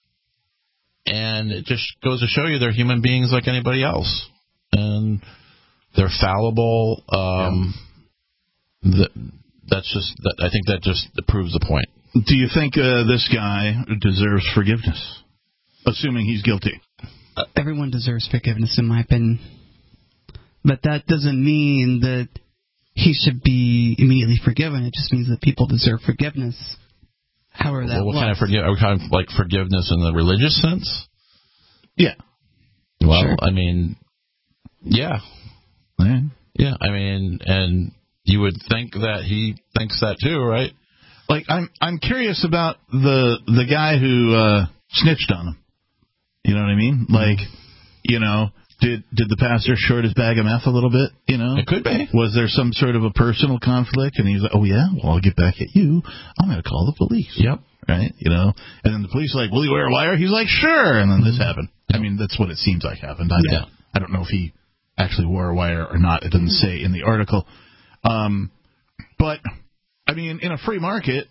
and it just goes to show you they're human beings like anybody else. And they're fallible. Um, yeah. that, that's just. That, I think that just proves the point. Do you think uh, this guy deserves forgiveness, assuming he's guilty? Uh, everyone deserves forgiveness, in my opinion. But that doesn't mean that he should be immediately forgiven. It just means that people deserve forgiveness. However that well, what looks. kind of forgive? Are we kind of like forgiveness in the religious sense? Yeah. Well, sure. I mean, yeah. yeah, yeah. I mean, and you would think that he thinks that too, right? Like, I'm I'm curious about the the guy who uh, snitched on him. You know what I mean? Like, you know. Did did the pastor short his bag of meth a little bit, you know? It could be. Was there some sort of a personal conflict? And he's like, oh, yeah? Well, I'll get back at you. I'm going to call the police. Yep. Right? You know? And then the police are like, will you wear a wire? He's like, sure. And then this happened. I mean, that's what it seems like happened. I don't, yeah. I don't know if he actually wore a wire or not. It doesn't say in the article. Um, but, I mean, in a free market,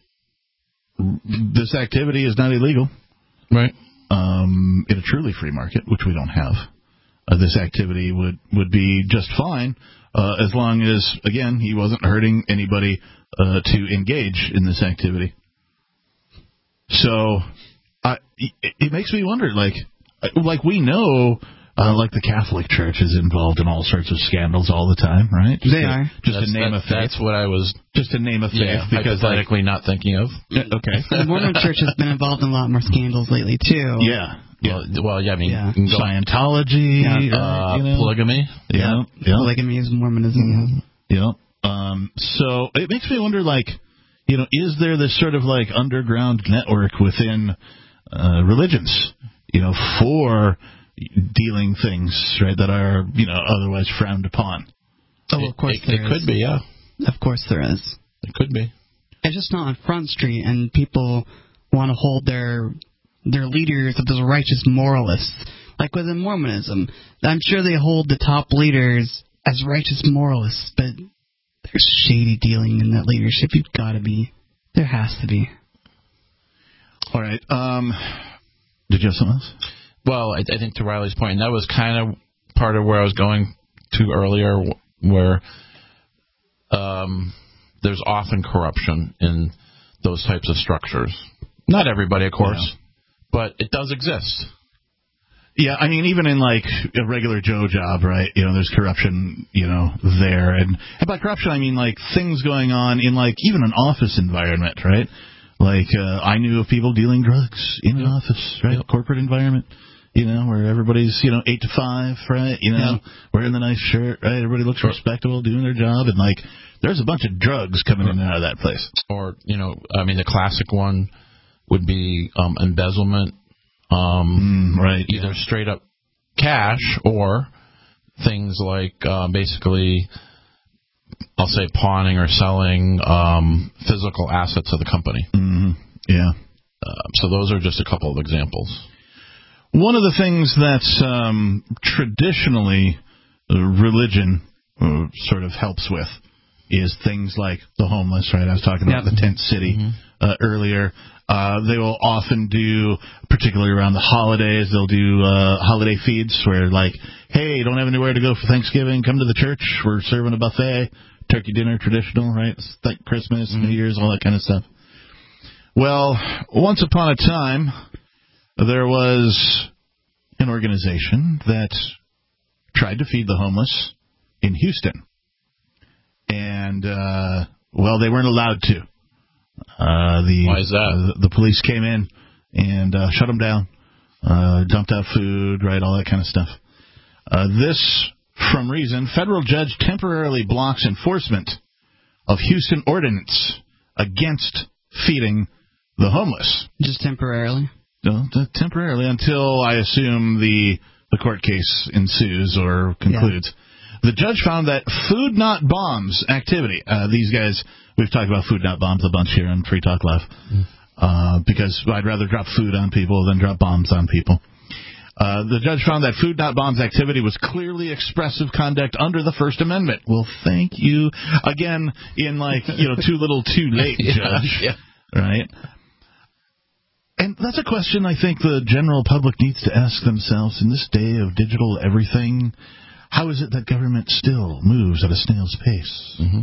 this activity is not illegal. Right. Um, in a truly free market, which we don't have. Uh, this activity would, would be just fine uh, as long as, again, he wasn't hurting anybody uh, to engage in this activity. So uh, it, it makes me wonder, like, like we know, uh, like the Catholic Church is involved in all sorts of scandals all the time, right? Just they to, are. Just that's, to name that, a faith. That's what I was. Just to name a faith. Yeah, because hypothetically like, not thinking of. Okay. The Mormon Church has been involved in a lot more scandals lately, too. Yeah. Yeah. Well, well, yeah, I mean, Yeah. go, Scientology, uh, uh, you know? polygamy. Yeah. Yeah. Polygamy is Mormonism. Yeah. Um, so it makes me wonder, like, you know, is there this sort of like underground network within uh, religions, you know, for dealing things, right, that are, you know, otherwise frowned upon? Oh, of course it, there it, is. it could be, yeah. Of course there is. It could be. It's just not on Front Street, and people want to hold their their leaders up as righteous moralists. Like within Mormonism, I'm sure they hold the top leaders as righteous moralists, but there's shady dealing in that leadership. You've got to be. There has to be. All right. Um, did you have something else? Well, I, I think to Riley's point, and that was kind of part of where I was going to earlier, where um, there's often corruption in those types of structures. Not everybody, of course, yeah. But it does exist. Yeah, I mean, even in, like, a regular Joe job, right, you know, there's corruption, you know, there. And, and by corruption, I mean, like, things going on in, like, even an office environment, right? Like, uh, I knew of people dealing drugs in an yep. office, right? Yep. Corporate environment, you know, where everybody's, you know, eight to five, right? You know, yep. wearing the nice shirt, right? Everybody looks respectable, doing their job. And, like, there's a bunch of drugs coming in and out of that place. Or, you know, I mean, the classic one would be um, embezzlement. Um, mm, right. Either yeah. straight up cash or things like uh, basically, I'll say, pawning or selling um, physical assets of the company. Mm-hmm. Yeah. Uh, so those are just a couple of examples. One of the things that's um, traditionally uh, religion uh, sort of helps with is things like the homeless, right? I was talking about yeah. the tent city mm-hmm. uh, earlier. Uh, they will often do, particularly around the holidays, they'll do uh, holiday feeds where, like, hey, you don't have anywhere to go for Thanksgiving, come to the church, we're serving a buffet, turkey dinner, traditional, right? It's like Christmas, mm-hmm. New Year's, all that kind of stuff. Well, once upon a time, there was an organization that tried to feed the homeless in Houston. And, uh, well, they weren't allowed to. Uh, the, Why is that? Uh, the, the police came in and uh, shut them down, uh, dumped out food, right, all that kind of stuff. Uh, this, from reason, federal judge temporarily blocks enforcement of Houston ordinance against feeding the homeless. Just temporarily? No, temporarily until, I assume, the, the court case ensues or concludes. Yeah. The judge found that Food Not Bombs activity, uh, these guys, we've talked about Food Not Bombs a bunch here on Free Talk Live, mm. uh, because I'd rather drop food on people than drop bombs on people. Uh, the judge found that Food Not Bombs activity was clearly expressive conduct under the First Amendment. Well, thank you. Again, in like, you know, too little, too late, yeah, Judge. Yeah. Right? And that's a question I think the general public needs to ask themselves in this day of digital everything. How is it that government still moves at a snail's pace? Mm-hmm.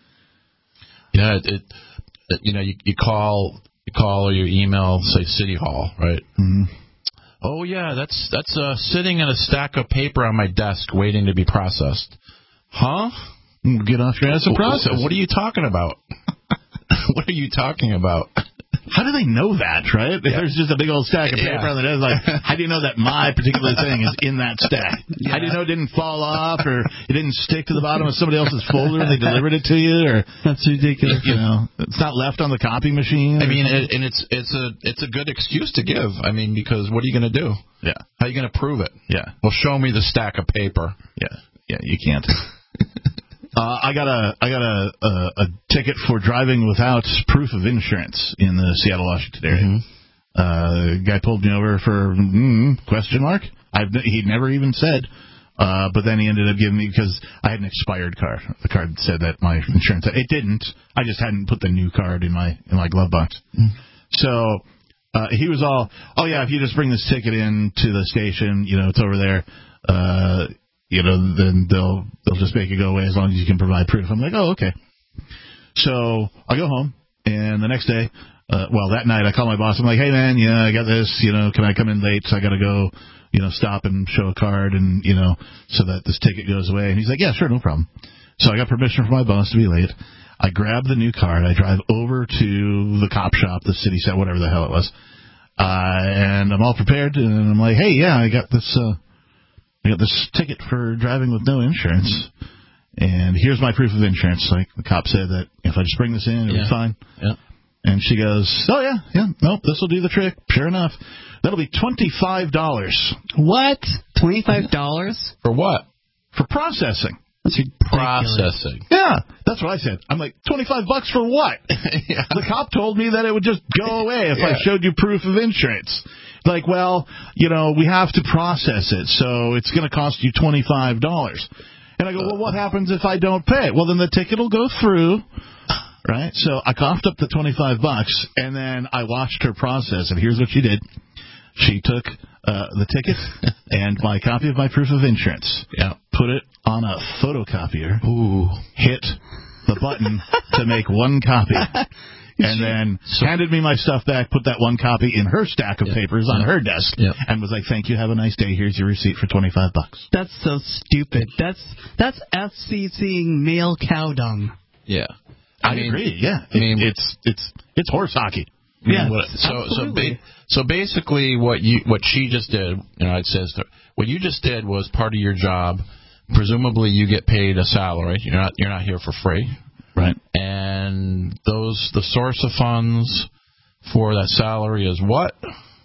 Yeah, it, it, it, you know, you, you call, you call or you email, say, City Hall, right? Mm-hmm. Oh yeah, that's that's uh, sitting in a stack of paper on my desk waiting to be processed. Huh? Get off your ass and process. What are you talking about? What are you talking about? How do they know that, right? If yeah. there's just a big old stack of paper yeah. on the desk, like, how do you know that my particular thing is in that stack? Yeah. How do you know it didn't fall off or it didn't stick to the bottom of somebody else's folder and they delivered it to you? Or that's ridiculous. You know, it's not left on the copy machine. I mean, it, and it's it's a it's a good excuse to give. I mean, because what are you going to do? Yeah. How are you going to prove it? Yeah. Well, show me the stack of paper. Yeah. Yeah, you can't. Uh, I got a I got a, a a ticket for driving without proof of insurance in the Seattle, Washington area. Mm-hmm. Uh, guy pulled me over for mm, question mark. I've he'd never even said, uh, but then he ended up giving me because I had an expired card. The card said that my insurance it didn't. I just hadn't put the new card in my in my glove box. Mm-hmm. So uh, he was all, oh yeah, if you just bring this ticket in to the station, you know, it's over there. Uh, You know, then they'll they'll just make it go away as long as you can provide proof. I'm like, oh, okay. So I go home, and the next day uh, well, that night I called my boss. I'm like, hey, man, yeah, I got this. You know, can I come in late? So I got to go, you know, stop and show a card and, you know, so that this ticket goes away. And he's like, yeah, sure, no problem. So I got permission from my boss to be late. I grab the new card. I drive over to the cop shop, the city set, whatever the hell it was. Uh, and I'm all prepared. And I'm like, hey, yeah, I got this, uh, I got this ticket for driving with no insurance. And here's my proof of insurance. Like the cop said that if I just bring this in, it'll yeah. be fine. Yeah. And she goes, oh, yeah, yeah, nope, this will do the trick. Sure enough. That'll be twenty-five dollars. What? twenty-five dollars? For what? For processing. That's ridiculous. Processing. Yeah, that's what I said. I'm like, twenty-five bucks for what? yeah. The cop told me that it would just go away if yeah. I showed you proof of insurance. Like, well, you know, we have to process it, so it's going to cost you twenty-five dollars. And I go, well, what happens if I don't pay? Well, then the ticket will go through, right? So I coughed up the twenty-five bucks, and then I watched her process, and here's what she did. She took uh, the ticket and my copy of my proof of insurance, yeah. put it on a photocopier, Ooh. hit the button to make one copy, and then so, handed me my stuff back, put that one copy in her stack of yeah. papers on yeah. her desk, yeah. and was like, thank you, have a nice day, here's your receipt for twenty-five bucks. That's so stupid. That's that's FCCing male cow dung. Yeah. I, I mean, agree, yeah. I mean, it, it's, it's, it's horse hockey. Yeah, what, so so ba- so basically, what you what she just did, you know, it says what you just did was part of your job. Presumably, you get paid a salary. You're not you're not here for free, right? And those the source of funds for that salary is what?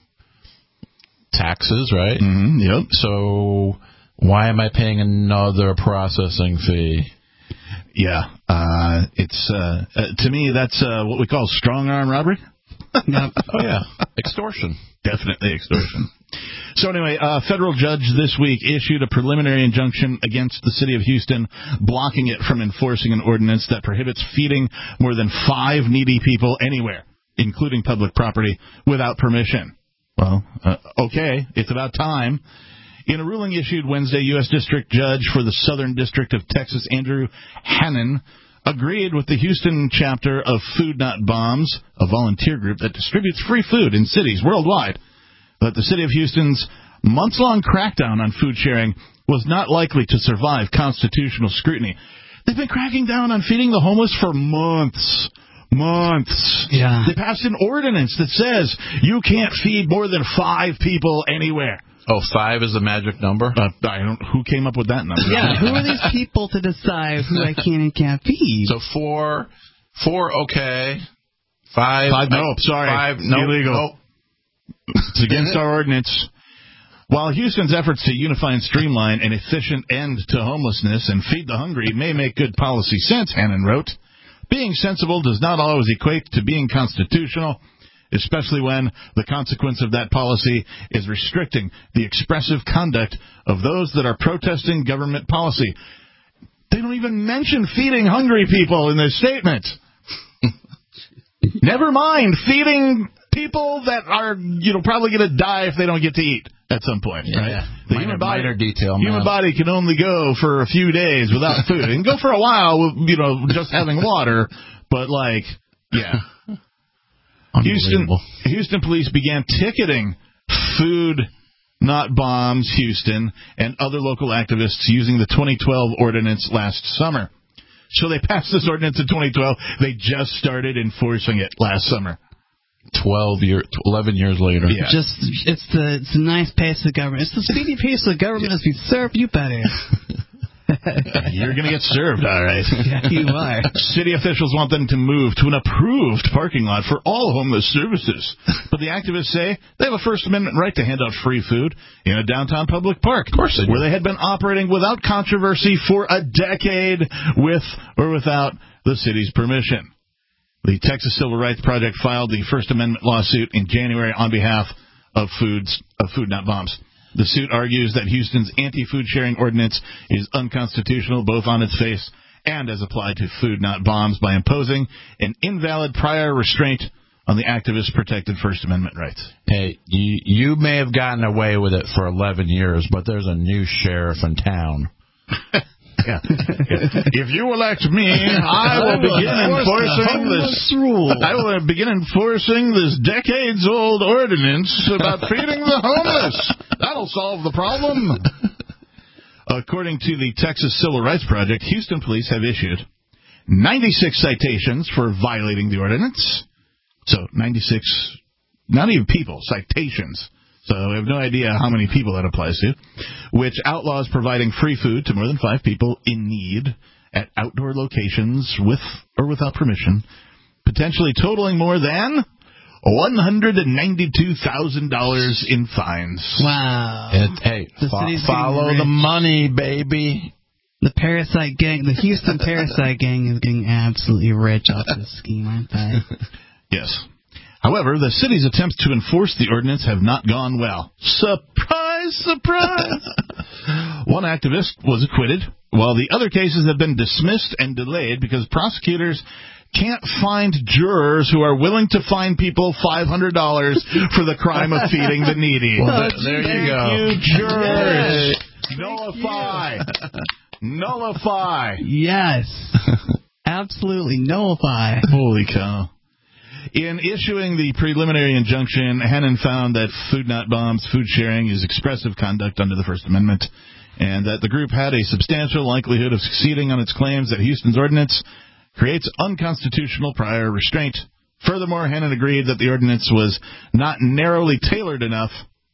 Taxes, right? Mm-hmm, yep. So why am I paying another processing fee? Yeah, uh, it's uh, uh, to me that's uh, what we call strong arm robbery. No. Oh, yeah. Extortion. Definitely extortion. So anyway, a federal judge this week issued a preliminary injunction against the city of Houston, blocking it from enforcing an ordinance that prohibits feeding more than five needy people anywhere, including public property, without permission. Well, uh, okay, it's about time. In a ruling issued Wednesday, U S District Judge for the Southern District of Texas, Andrew Hannon, agreed with the Houston chapter of Food Not Bombs, a volunteer group that distributes free food in cities worldwide, that the city of Houston's months-long crackdown on food sharing was not likely to survive constitutional scrutiny. They've been cracking down on feeding the homeless for months. Months. Yeah. They passed an ordinance that says you can't feed more than five people anywhere. Oh, five is the magic number? Uh, I don't. Who came up with that number? Yeah, who are these people to decide who I can and can't feed? So four, four, okay. Five. Five, no, sorry. Five, no. Illegal. No. It's against our ordinance. While Houston's efforts to unify and streamline an efficient end to homelessness and feed the hungry may make good policy sense, Hannon wrote, being sensible does not always equate to being constitutional, especially when the consequence of that policy is restricting the expressive conduct of those that are protesting government policy. They don't even mention feeding hungry people in their statement. Never mind feeding people that are, you know, probably going to die if they don't get to eat at some point, yeah, right? Yeah. The minor, human body, minor detail. Human man. body can only go for a few days without food. It can go for a while, you know, just having water, but like, yeah. Houston, Houston police began ticketing Food Not Bombs Houston and other local activists using the twenty twelve ordinance last summer. So they passed this ordinance in twenty twelve. They just started enforcing it last summer. Twelve years, eleven years later. Yeah. Just it's the it's the nice pace of the government. It's the speedy pace of the government as we serve you better. You're going to get served, all right. Yeah, you are. City officials want them to move to an approved parking lot for all homeless services. But the activists say they have a First Amendment right to hand out free food in a downtown public park. Of course they do. Where they had been operating without controversy for a decade with or without the city's permission. The Texas Civil Rights Project filed the First Amendment lawsuit in January on behalf of Foods of Food Not Bombs. The suit argues that Houston's anti-food sharing ordinance is unconstitutional both on its face and as applied to Food Not Bombs by imposing an invalid prior restraint on the activists' protected First Amendment rights. Hey, you, you may have gotten away with it for eleven years, but there's a new sheriff in town. yeah. If you elect me, I will begin enforcing this rule. I will begin enforcing this decades-old ordinance about feeding the homeless. That'll solve the problem. According to the Texas Civil Rights Project, Houston police have issued ninety-six citations for violating the ordinance. So ninety-six, not even people, citations. So we have no idea how many people that applies to, which outlaws providing free food to more than five people in need at outdoor locations with or without permission, potentially totaling more than one hundred ninety-two thousand dollars in fines. Wow. It, hey, fo- follow the money, baby. The Parasite Gang, the Houston Parasite Gang is getting absolutely rich off this scheme, aren't they? Yes. However, the city's attempts to enforce the ordinance have not gone well. Surprise, surprise! One activist was acquitted, while the other cases have been dismissed and delayed because prosecutors can't find jurors who are willing to fine people five hundred dollars for the crime of feeding the needy. Well, there, there you go. You jurors. Yes. Nullify. Nullify. Yes. Absolutely nullify. Holy cow. In issuing the preliminary injunction, Hannon found that Food Not Bombs food sharing is expressive conduct under the First Amendment, and that the group had a substantial likelihood of succeeding on its claims that Houston's ordinance creates unconstitutional prior restraint. Furthermore, Hannon agreed that the ordinance was not narrowly tailored enough,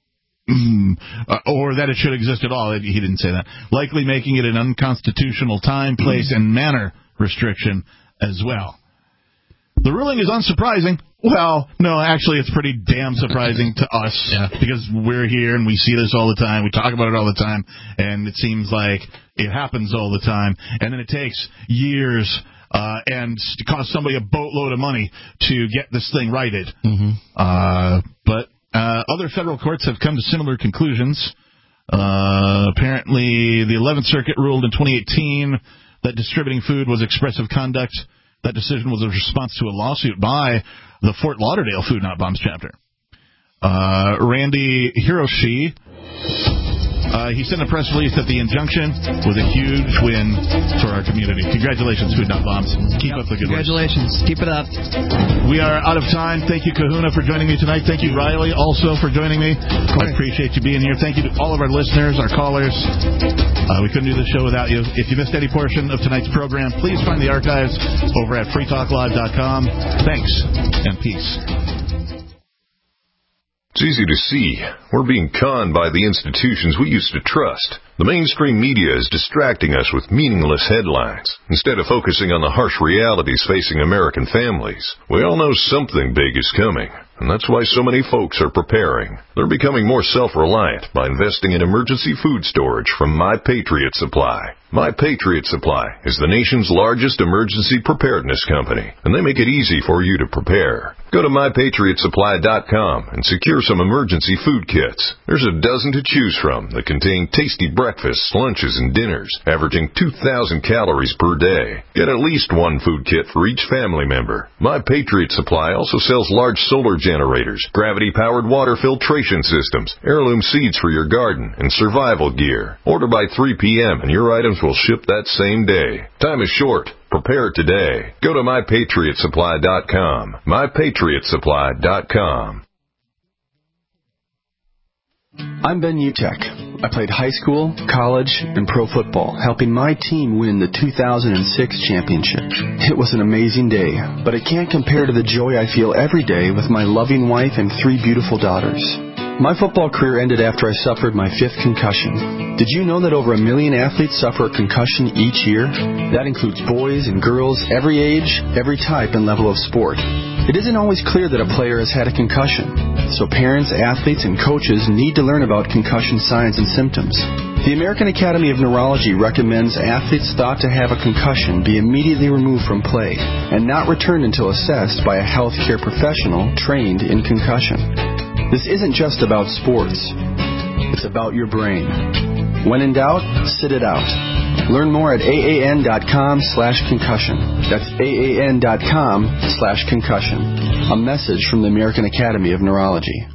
or that it should exist at all. He didn't say that. Likely making it an unconstitutional time, place, and manner restriction as well. The ruling is unsurprising. Well, no, actually, it's pretty damn surprising to us yeah. because we're here and we see this all the time. We talk about it all the time, and it seems like it happens all the time. And then it takes years uh, and to cost somebody a boatload of money to get this thing righted. Mm-hmm. Uh, but uh, other federal courts have come to similar conclusions. Uh, apparently, the eleventh Circuit ruled in twenty eighteen that distributing food was expressive conduct. That decision was a response to a lawsuit by the Fort Lauderdale Food Not Bombs chapter. Uh, Randy Hiroshi, uh, he sent a press release that the injunction was a huge win for our community. Congratulations, Food Not Bombs. Keep yep, up the good work. Congratulations. Keep it up. We are out of time. Thank you, Kahuna, for joining me tonight. Thank you, Riley, also for joining me. I appreciate you being here. Thank you to all of our listeners, our callers. Uh, we couldn't do the show without you. If you missed any portion of tonight's program, please find the archives over at free talk live dot com. Thanks, and peace. It's easy to see. We're being conned by the institutions we used to trust. The mainstream media is distracting us with meaningless headlines instead of focusing on the harsh realities facing American families. We all know something big is coming, and that's why so many folks are preparing. They're becoming more self-reliant by investing in emergency food storage from My Patriot Supply. My Patriot Supply is the nation's largest emergency preparedness company, and they make it easy for you to prepare. Go to my patriot supply dot com and secure some emergency food kits. There's a dozen to choose from that contain tasty breakfasts, lunches, and dinners, averaging two thousand calories per day. Get at least one food kit for each family member. My Patriot Supply also sells large solar generators, gravity-powered water filtration systems, heirloom seeds for your garden, and survival gear. Order by three p.m. and your items will ship that same day. Time is short. Prepare today. Go to my patriot supply dot com. my patriot supply dot com. I'm Ben Utek. I played high school, college, and pro football, helping my team win the two thousand six championship. It was an amazing day, but it can't compare to the joy I feel every day with my loving wife and three beautiful daughters. My football career ended after I suffered my fifth concussion. Did you know that over a million athletes suffer a concussion each year? That includes boys and girls, every age, every type and level of sport. It isn't always clear that a player has had a concussion, so parents, athletes, and coaches need to learn about concussion signs and symptoms. The American Academy of Neurology recommends athletes thought to have a concussion be immediately removed from play and not returned until assessed by a healthcare professional trained in concussion. This isn't just about sports. It's about your brain. When in doubt, sit it out. Learn more at A A N dot com slash concussion. That's A A N dot com slash concussion. A message from the American Academy of Neurology.